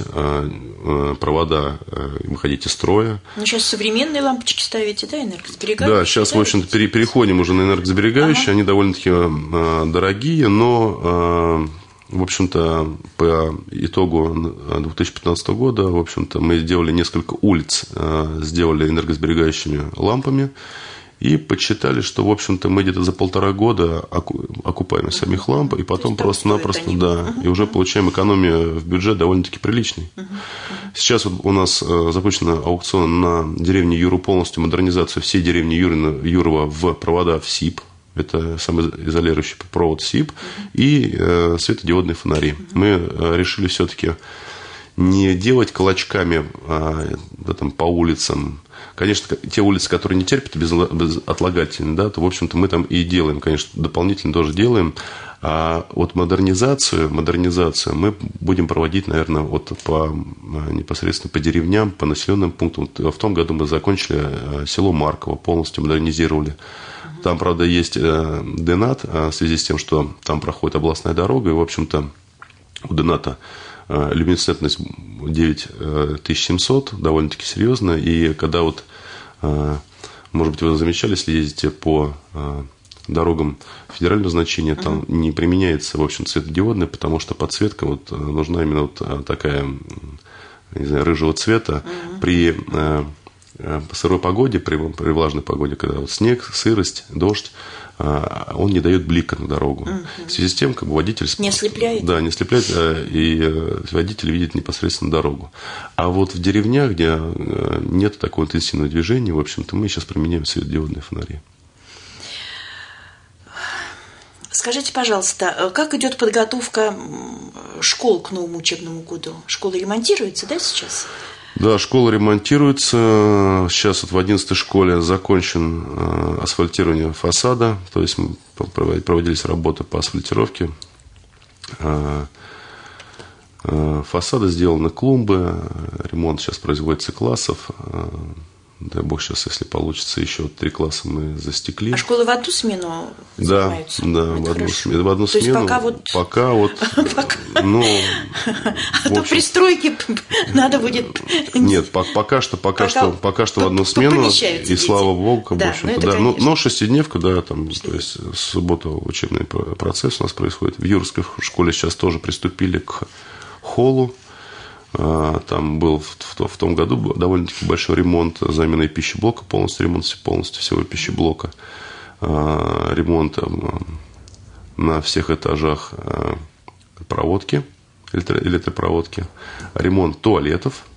а провода выходить из строя. Ну, сейчас современные лампочки ставите, да, энергосберегающие? Да, сейчас, ставите? В общем-то, переходим уже на энергосберегающие. Ага. Они довольно-таки дорогие, но... В общем-то, по итогу две тысячи пятнадцатого года, в общем-то, мы сделали несколько улиц, сделали энергосберегающими лампами и подсчитали, что, в общем-то, мы где-то за полтора года окупаем самих ламп, и потом просто-напросто, да, и уже получаем экономию в бюджет довольно-таки приличный. Сейчас вот у нас запущен аукцион на деревне Юру, полностью модернизацию всей деревни Юрова в провода в СИП. Это самоизолирующий провод СИП и э, светодиодные фонари. Мы э, решили все-таки не делать клочками да, там, по улицам. Конечно, те улицы, которые не терпят безотлагательно, да, то, в общем-то, мы там и делаем, конечно, дополнительно тоже делаем. А вот модернизацию, модернизацию мы будем проводить, наверное, вот по, непосредственно по деревням, по населенным пунктам. В том году мы закончили село Марково, полностью модернизировали. Там, правда, есть Денат в связи с тем, что там проходит областная дорога, и, в общем-то, у Дената люминесцентность девять тысяч семьсот, довольно-таки серьезно. И когда вот, может быть, вы замечали, если ездите по дорогам федерального значения, там uh-huh. не применяется, в общем, светодиодная, потому что подсветка вот нужна именно вот такая, не знаю, рыжего цвета uh-huh. при сырой погоде, при, при влажной погоде, когда вот снег, сырость, дождь, он не дает блика на дорогу. Uh-huh. В связи с тем, как бы водитель... Не ослепляет? Да, не ослепляет, и водитель видит непосредственно дорогу. А вот в деревнях, где нет такого интенсивного движения, в общем-то, мы сейчас применяем светодиодные фонари. Скажите, пожалуйста, как идет подготовка школ к новому учебному году? Школа ремонтируется, да, сейчас? Да, школа ремонтируется. Сейчас вот в одиннадцатой школе закончен асфальтирование фасада. То есть проводились работы по асфальтировке. Фасады сделаны, клумбы. Ремонт сейчас производится классов. Дай бог, сейчас, если получится, еще три класса мы застекли. А школы в одну смену занимаются? Да, да, в одну, смену, в одну То смену. есть пока вот... Пока вот, ну... А то при стройке надо будет... Нет, пока что, пока что, пока что в одну смену, и слава богу, в общем-то, да. Но шестидневка, да, там, то есть суббота учебный процесс у нас происходит. В Юрской школе сейчас тоже приступили к холлу. Там был в, в том году довольно-таки большой ремонт, замена пищеблока, полностью ремонт полностью всего пищеблока, ремонт на всех этажах проводки, электропроводки, ремонт туалетов,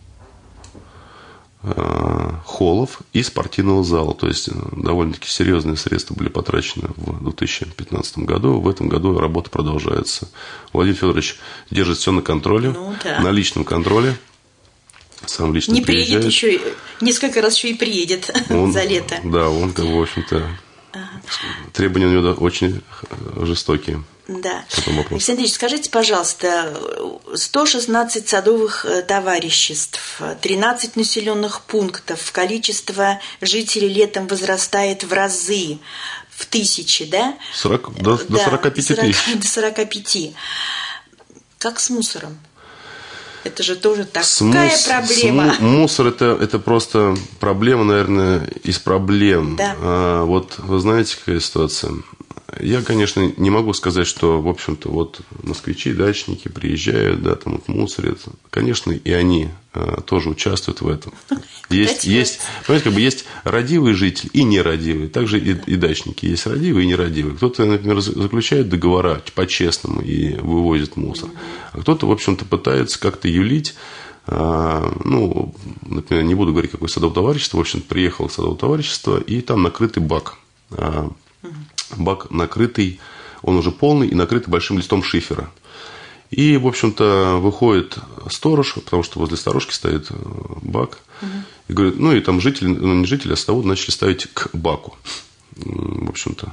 холлов и спортивного зала. То есть довольно-таки серьезные средства были потрачены в две тысячи пятнадцатом году. В этом году работа продолжается. Владимир Федорович держит все на контроле, ну, да. на личном контроле. Сам лично Не приезжает. приедет еще, несколько раз еще и приедет он, за лето. Да, он, как бы, в общем-то, ага. требования у него очень жестокие. Да. Александр Ильич, скажите, пожалуйста, сто шестнадцать садовых товариществ, тринадцать населенных пунктов, количество жителей летом возрастает в разы, в тысячи, да? сорок, до, да, до сорока пяти тысяч. До сорока пяти. Как с мусором? Это же тоже такая мус... проблема. Мусор это, это просто проблема, наверное, из проблем. Да. А, вот вы знаете, какая ситуация? Я, конечно, не могу сказать, что, в общем-то, вот москвичи, дачники приезжают, да, там вот мусорят. Конечно, и они а, тоже участвуют в этом. Есть, есть, понимаете, как бы есть радивые жители и нерадивые. Также и, и дачники есть радивые и нерадивые. Кто-то, например, заключает договора по-честному и вывозит мусор. А кто-то, в общем-то, пытается как-то юлить. А, ну, например, не буду говорить, какое садовое товарищество. В общем, приехал садовое товарищество, и там накрытый бак. А, бак накрытый, он уже полный и накрытый большим листом шифера. И, в общем-то, выходит сторож, потому что возле сторожки стоит бак. Угу. И говорит, ну, и там жители, ну, не жители, а садоводы начали ставить к баку. В общем-то.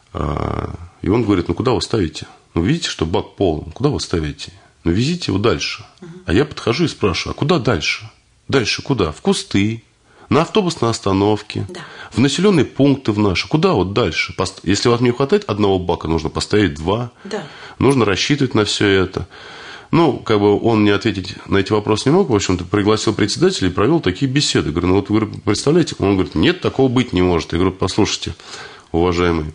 И он говорит, ну, куда вы ставите? Ну, видите, что бак полон. Куда вы ставите? Ну, везите его дальше. Угу. А я подхожу и спрашиваю, а куда дальше? Дальше куда? В кусты, на автобусной остановке, да. в населенные пункты в наши. Куда вот дальше? Если вам не хватает одного бака, нужно поставить два. Да. Нужно рассчитывать на все это. Ну, как бы он мне ответить на эти вопросы не мог. В общем-то, пригласил председателя и провел такие беседы. Говорю, ну вот вы представляете? Он говорит, нет, такого быть не может. Я говорю, послушайте, уважаемый,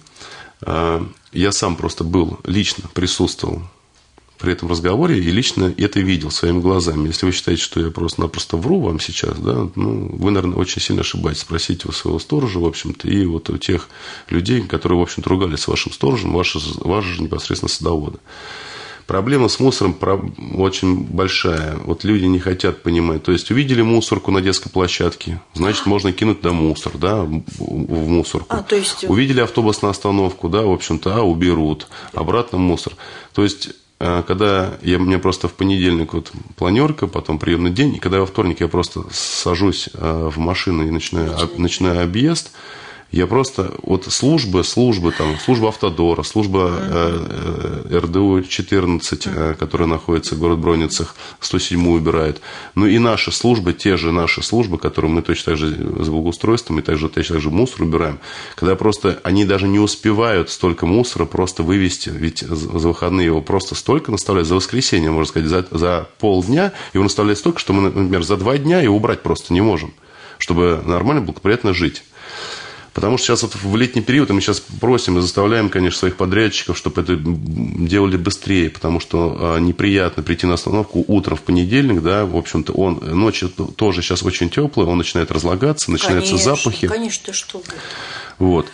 я сам просто был, лично присутствовал при этом разговоре и лично это видел своими глазами. Если вы считаете, что я просто-напросто вру вам сейчас, да, ну, вы, наверное, очень сильно ошибаетесь. Спросите у своего сторожа, в общем-то, и вот у тех людей, которые, в общем-то, ругались с вашим сторожем, ваши, ваши же непосредственно садоводы. Проблема с мусором очень большая. Вот люди не хотят понимать. То есть, увидели мусорку на детской площадке, значит, можно кинуть да мусор, да, в мусорку. А, то есть... Увидели автобусную остановку, да, в общем-то, а, уберут. Обратно мусор. То есть... когда я, у меня просто в понедельник вот планерка, потом приемный день, и когда во вторник я просто сажусь в машину и начинаю, начинаю объезд, я просто, вот службы, службы, там, служба Автодора, служба э, эр дэ у четырнадцать, э, которая находится в город-Бронницах, сто седьмую убирает. Ну и наши службы, те же наши службы, которые мы точно так же с благоустройством и также, точно так же мусор убираем, когда просто они даже не успевают столько мусора просто вывести, ведь за выходные его просто столько наставляют, за воскресенье, можно сказать, за, за полдня его наставляют столько, что мы, например, за два дня его убрать просто не можем, чтобы нормально, благоприятно жить. Потому что сейчас вот в летний период мы сейчас просим и заставляем, конечно, своих подрядчиков, чтобы это делали быстрее, потому что неприятно прийти на остановку утром в понедельник, да, в общем-то, он ночью тоже сейчас очень теплый, он начинает разлагаться, начинаются конечно, запахи. Конечно, ты что? Вот.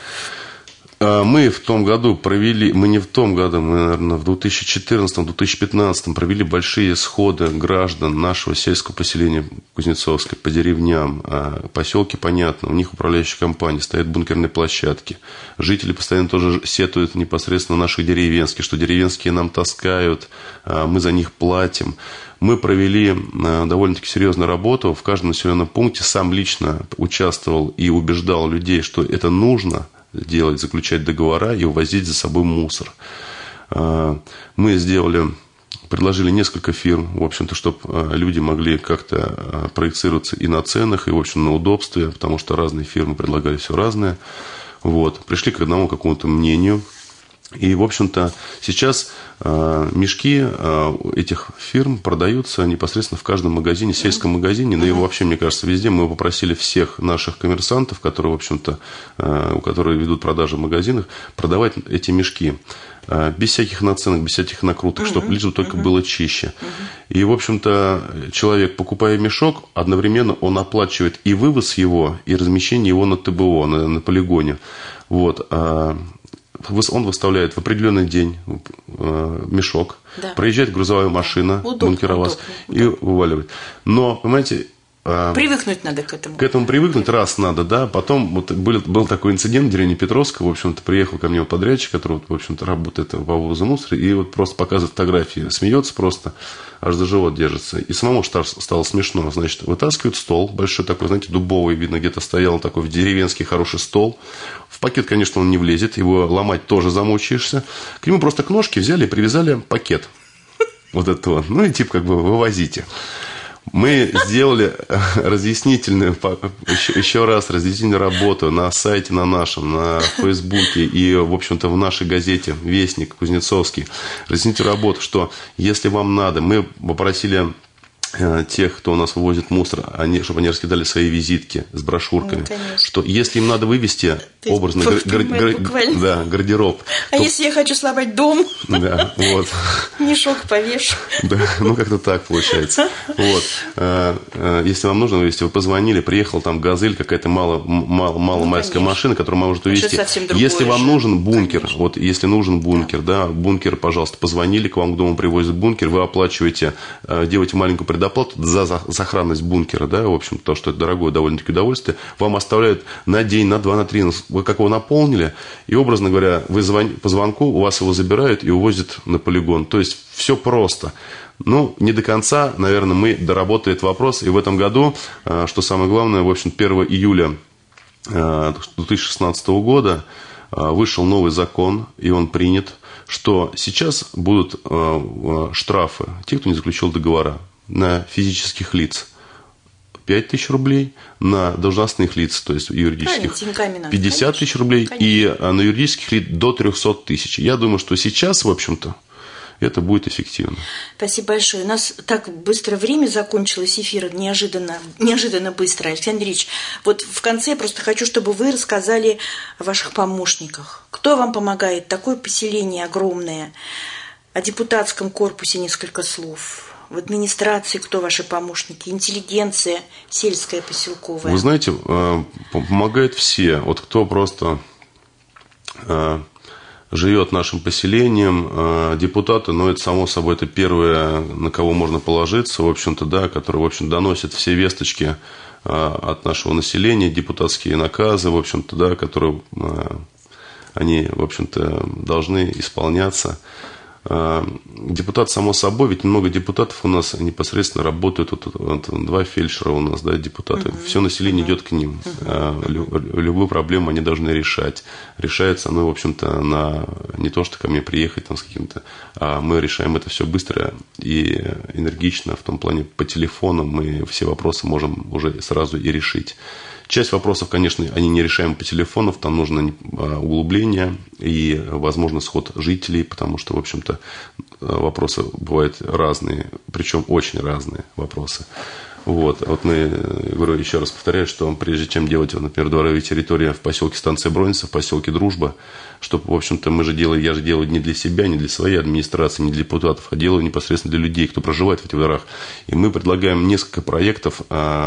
Мы в том году провели, мы не в том году, мы, наверное, в две тысячи четырнадцатом - две тысячи пятнадцатом провели большие сходы граждан нашего сельского поселения Кузнецовское по деревням, поселки, понятно, у них управляющая компания, стоят бункерные площадки. Жители постоянно тоже сетуют непосредственно наших деревенских, что деревенские нам таскают, мы за них платим. Мы провели довольно-таки серьезную работу, в каждом населенном пункте сам лично участвовал и убеждал людей, что это нужно делать, заключать договора и увозить за собой мусор. Мы сделали, предложили несколько фирм, в общем-то, чтобы люди могли как-то проецироваться и на ценах, и, в общем, на удобстве, потому что разные фирмы предлагали все разное. Вот. Пришли к одному какому-то мнению. И, в общем-то, сейчас э, мешки э, этих фирм продаются непосредственно в каждом магазине, сельском магазине, да и вообще, мне кажется, везде. Мы попросили всех наших коммерсантов, которые, в общем-то, э, у которых ведут продажи в магазинах, продавать эти мешки. Э, без всяких наценок, без всяких накруток, uh-huh. чтобы лишь только uh-huh. было чище. Uh-huh. И, в общем-то, человек, покупая мешок, одновременно он оплачивает и вывоз его, и размещение его на тэ бэ о, на, на полигоне. Вот. Он выставляет в определенный день э, мешок, да. Проезжает грузовая машина, бункеровоз и вываливает. Но, понимаете... Э, привыкнуть надо к этому. К этому привыкнуть раз надо, да. Потом вот был, был такой инцидент в деревне Петровска. В общем-то, приехал ко мне подрядчик, который, в общем-то, работает по вывозу мусора, и вот просто показывает фотографии. Смеется просто, аж за живот держится. И самому стало смешно. Значит, вытаскивают стол большой такой, знаете, дубовый, видно, где-то стоял такой деревенский хороший стол. В пакет, конечно, он не влезет, его ломать тоже замучаешься. К нему просто к ножке взяли и привязали пакет. Вот это вот. Ну и типа как бы вывозите. Мы сделали разъяснительную, еще раз, разъяснительную работу на сайте на нашем, на Фейсбуке и, в общем-то, в нашей газете «Вестник» Кузнецовский. Разъяснительную работу, что если вам надо, мы попросили тех, кто у нас вывозит мусор, они, чтобы они раскидали свои визитки с брошюрками, ну, что если им надо вывести то образно гар- гар- гар- да, гардероб. А то... если я хочу сломать дом, да, вот. мешок повешу. Да, ну, как-то так получается. Вот. Если вам нужно вывести, вы позвонили, приехала там «Газель», какая-то мало, мало, маломальская ну, машина, которая может увезти. Если вам нужен бункер, конечно. Вот если нужен бункер, да. да, бункер, пожалуйста, позвонили, к вам к дому привозят бункер, вы оплачиваете, делаете маленькую предоплату за сохранность бункера, да, в общем, то, что это дорогое довольно-таки удовольствие, вам оставляют на день, на два, на три, вы как его наполнили, и, образно говоря, вы звон... по звонку, у вас его забирают и увозят на полигон. То есть, все просто. Ну, не до конца, наверное, мы доработали этот вопрос, и в этом году, что самое главное, в общем, первого июля две тысячи шестнадцатого года вышел новый закон, и он принят, что сейчас будут штрафы, те, кто не заключил договора, на физических лиц пять тысяч рублей, на должностных лиц, то есть юридических, пятьдесят тысяч рублей, конечно. И на юридических лиц до триста тысяч. Я думаю, что сейчас, в общем-то, это будет эффективно. Спасибо большое. У нас так быстро время закончилось, эфир неожиданно, неожиданно быстро. Александр Ильич, вот в конце я просто хочу, чтобы вы рассказали о ваших помощниках. Кто вам помогает? Такое поселение огромное. О депутатском корпусе несколько слов. В администрации кто ваши помощники? Интеллигенция сельская, поселковая? Вы знаете, помогают все. Вот кто просто живет нашим поселением, депутаты, но это само собой, это первое, на кого можно положиться, в общем-то, да, которые, в общем, доносят все весточки от нашего населения, депутатские наказы, в общем-то, да, которые они, в общем-то, должны исполняться. Депутат, само собой, ведь много депутатов у нас непосредственно работают, вот, вот, два фельдшера у нас, да, депутаты, uh-huh. все население uh-huh. идет к ним, uh-huh. любую проблему они должны решать. Решается оно, в общем-то, на не то, что ко мне приехать там, с каким-то, а мы решаем это все быстро и энергично, в том плане по телефону мы все вопросы можем уже сразу и решить. Часть вопросов, конечно, они не решаемы по телефону, там нужно углубление и, возможно, сход жителей, потому что, в общем-то, вопросы бывают разные, причем очень разные вопросы. Вот, вот мы, говорю, еще раз повторяю, что прежде чем делать, например, дворовые территории в поселке станция Бронница, в поселке Дружба, чтобы, в общем-то, мы же делаем, я же делаю не для себя, не для своей администрации, не для депутатов, а делаю непосредственно для людей, кто проживает в этих дворах. И мы предлагаем несколько проектов,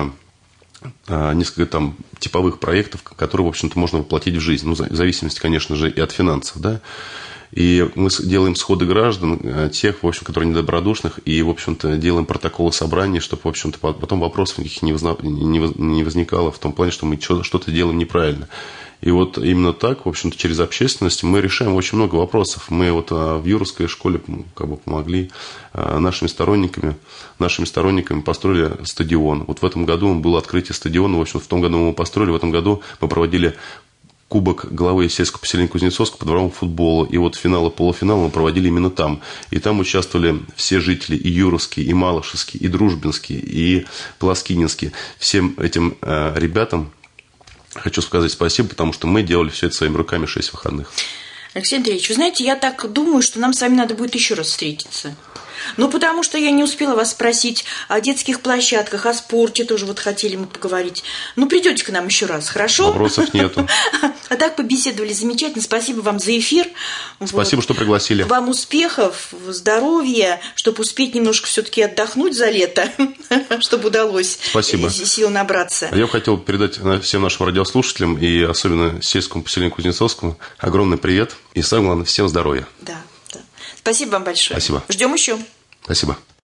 несколько там типовых проектов, которые, в общем-то, можно воплотить в жизнь. Ну, в зависимости, конечно же, и от финансов, да. И мы делаем сходы граждан, тех, в общем, которые недобродушных, и, в общем-то, делаем протоколы собраний, чтобы, в общем-то, потом вопросов никаких не возникало в том плане, что мы что-то делаем неправильно. И вот именно так, в общем-то, через общественность мы решаем очень много вопросов. Мы вот в Юровской школе как бы помогли нашими сторонниками, нашими сторонниками построили стадион. Вот в этом году было открытие стадиона, в общем, в том году мы его построили, в этом году мы проводили кубок главы сельского поселения Кузнецовска по дворовому футболу. И вот финал и полуфинал мы проводили именно там. И там участвовали все жители, и Юровские, и Малышевские, и Дружбинские, и Плоскининские. Всем этим э, ребятам хочу сказать спасибо, потому что мы делали все это своими руками шесть выходных. Алексей Андреевич, вы знаете, я так думаю, что нам с вами надо будет еще раз встретиться. Ну, потому что я не успела вас спросить о детских площадках, о спорте тоже вот хотели мы поговорить. Ну, придете к нам еще раз, хорошо? Вопросов нету. А так побеседовали замечательно. Спасибо вам за эфир. Спасибо, вот. Что пригласили. Вам успехов, здоровья, чтобы успеть немножко все-таки отдохнуть за лето, чтобы удалось Спасибо. Сил набраться. Я бы хотел передать всем нашим радиослушателям и особенно сельскому поселению Кузнецовскому огромный привет и, самое главное, всем здоровья. Да. Спасибо вам большое. Спасибо. Ждем еще. Спасибо.